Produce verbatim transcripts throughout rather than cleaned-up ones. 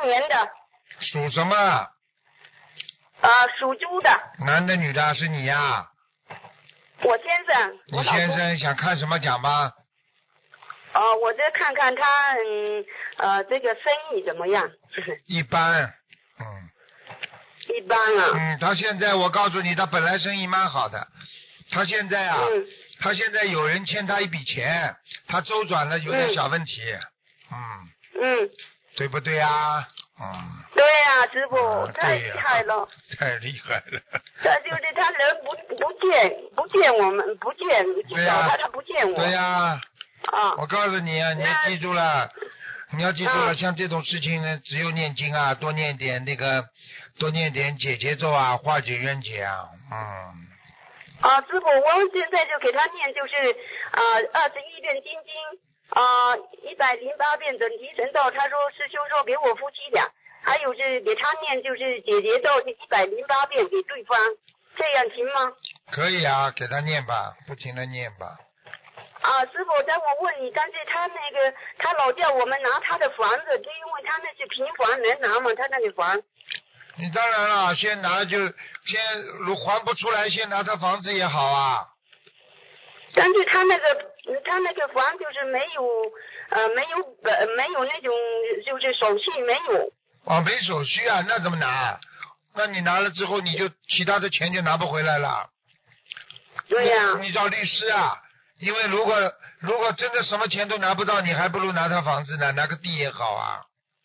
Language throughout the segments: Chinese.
年的。 属什么？ 啊，属猪的。 男的女的？是你呀？ 我先生。 你先生想看什么讲吧？ 哦，我再看看他，嗯，呃，这个生意怎么样？ 一般，嗯。 一般啊。 嗯，他现在我告诉你，他本来生意蛮好的，他现在啊， 嗯、 他现在有人欠他一笔钱，他周转了有点小问题，嗯。 嗯。 对不对啊？嗯。 对呀、啊，师傅、 啊， 太厉害了。 太厉害了。 他就是他人不不见不见我们不见， 对呀、 找他他不见我。 对呀、 啊。 我告诉你啊，你要记住了，你要记住了， 嗯、 像这种事情呢，只有念经啊，多念点那个，多念点解结咒啊，化解冤结啊，嗯。 啊，师傅，我现在就给他念，就是啊二十一遍心经，啊一百零八遍准提神咒。他说师兄说给我夫妻俩，还有是给他念就是解结咒一百零八遍给对方，这样行吗？ 可以啊，给他念吧，不停的念吧。 啊，师傅，但我问你，但是他那个他老叫我们拿他的房子，就因为他那是平房，能拿吗？他那个房？ 你当然了，先拿就先如还不出来，先拿他房子也好啊。 但是他那个他那个房就是没有呃没有呃没有那种就是手续没有。 哦，没手续啊，那怎么拿？那你拿了之后，你就其他的钱就拿不回来了。 对呀、啊。 你找律师啊，因为如果如果真的什么钱都拿不到，你还不如拿他房子呢，拿个地也好啊。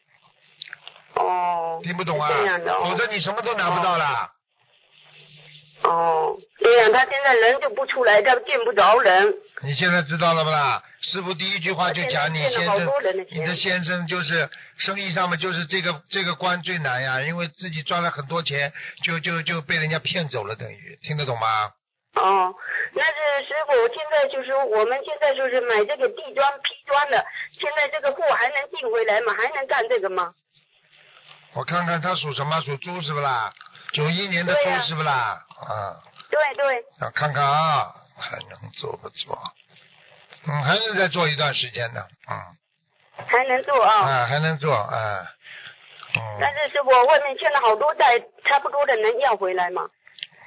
哦。 听不懂啊？ 这样的、哦。 否则你什么都拿不到了。 哦，对呀、啊，他现在人就不出来，他见不着人。 你现在知道了不啦？师傅第一句话就讲你先生，你的先生就是生意上面就是这个这个关最难呀，因为自己赚了很多钱，就就就被人家骗走了，等于听得懂吗？ 哦，那是师傅，现在就是我们现在就是买这个地砖批砖的，现在这个货还能进回来吗？还能干这个吗？ 我看看他属什么，属猪是不啦？九一年的猪是不啦？啊。 对对。 要看看啊，还能做不做？嗯，还能再做一段时间的，嗯。 还能做啊？ 啊，还能做啊。嗯。 但是师傅，外面欠了好多债，差不多的能要回来吗？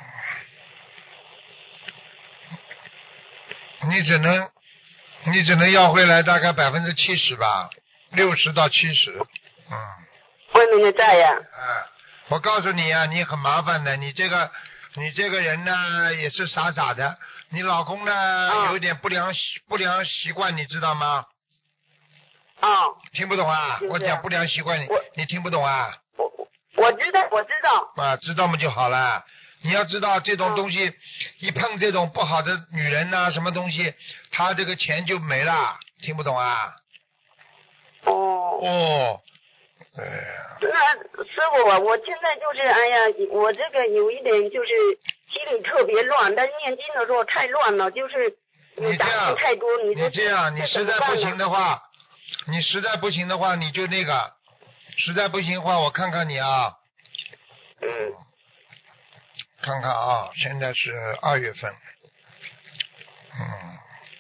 你只能，你只能要回来大概百分之七十吧，六十到七十，嗯。 外面的债呀、啊。 啊，我告诉你啊，你很麻烦的，你这个，你这个人呢也是傻傻的，你老公呢、哦、有一点不良习不良习惯，你知道吗？ 哦。 听不懂啊？ 就是、 我讲不良习惯，你你听不懂啊？ 我我知道，我知道。 啊，知道嘛就好了。你要知道这种东西，哦、一碰这种不好的女人呐、啊，什么东西，他这个钱就没了。听不懂啊？ 哦。 哦。对。 那师傅啊，我现在就是哎呀，我这个有一点就是心里特别乱，但念经的时候太乱了，就是有杂念太多。你你这样，你实在不行的话，你实在不行的话，你就那个，实在不行的话，我看看你啊。 嗯。 看看啊，现在是二月份，嗯，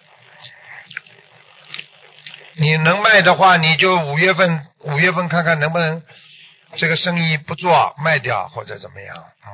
你能卖的话，你就五月份，五月份看看能不能这个生意不做卖掉或者怎么样，嗯。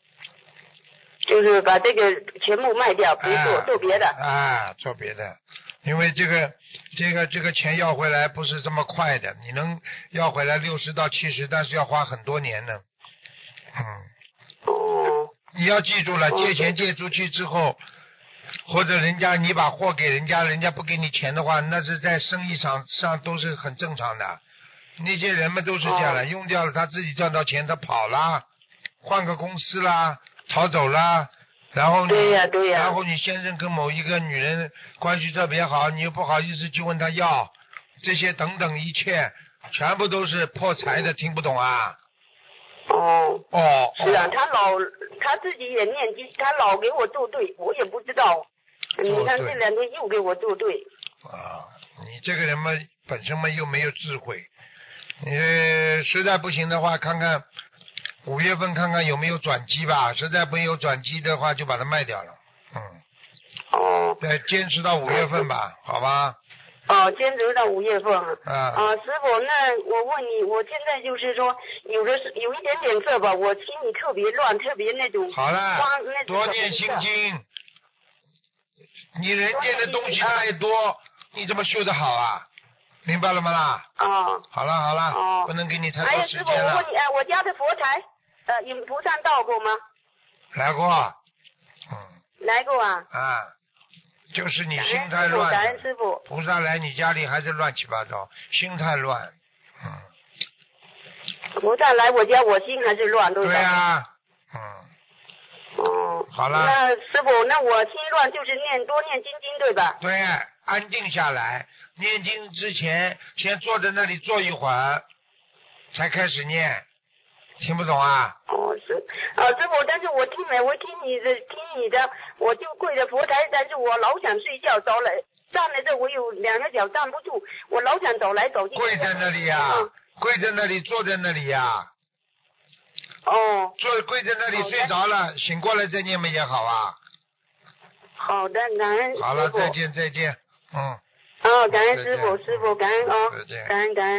就是把这个全部卖掉，别做、哎、做别的。 啊，做别的，因为这个这个这个钱要回来不是这么快的，你能要回来六十到七十，但是要花很多年呢，嗯。 哦。 你要记住了，借钱借出去之后，或者人家你把货给人家，人家不给你钱的话，那是在生意上上都是很正常的。那些人们都是这样的，用掉了他自己赚到钱，他跑啦，换个公司啦，逃走啦，然后你对呀对呀， 然后你先生跟某一个女人关系特别好，你又不好意思去问他要，这些等等一切，全部都是破财的，听不懂啊？ 哦哦， 是啊，他老他自己也念经，他老给我作对，我也不知道。你看这两天又给我作对。 啊，你这个人嘛，本身嘛又没有智慧，你实在不行的话，看看五月份看看有没有转机吧。实在没有转机的话，就把它卖掉了。嗯。 哦。 再坚持到五月份吧，好吧。 哦，坚持到五月份啊。 啊。 啊，师傅，那我问你，我现在就是说，有的是有一点点事吧，我心里特别乱，特别那种。 好了， 那多念心经。你人间的东西太多，你怎么修得好啊？明白了吗啦？ 哦。 好了好了， 哦。 不能给你太还有师傅， 多时间了。 我问你，呃，我家的佛台，呃，有菩萨到过吗？ 来过。嗯。来过啊。 啊。就是你心太乱， 感恩师傅， 菩萨来你家里还是乱七八糟，心太乱，嗯。 菩萨来我家，我心还是乱，对吧？ 对啊，嗯。 哦。 好了。 那师傅，那我心乱就是念多念心经，对吧？ 对，安静下来，念经之前先坐在那里坐一会儿，才开始念。听不懂啊？ 哦，是啊，师傅，但是我听没，我听你的，听你的，我就跪着佛台，但是我老想睡觉，走了站在这，我有两个脚站不住，我老想走来走去。 跪在那里呀、啊嗯，跪在那里，坐在那里呀、啊。 哦。 坐跪在那里睡着了，醒过来再念嘛也好啊。 好的，感恩师傅。 好了，再见再见，嗯。 哦，感恩师傅，师傅感恩哦， 再见， 感恩感恩。